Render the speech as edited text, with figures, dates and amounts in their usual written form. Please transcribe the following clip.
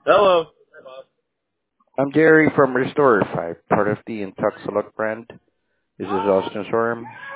Hello. I'm Jerry from Restore 5, part of the Intoxilog brand. This is Austin Storm.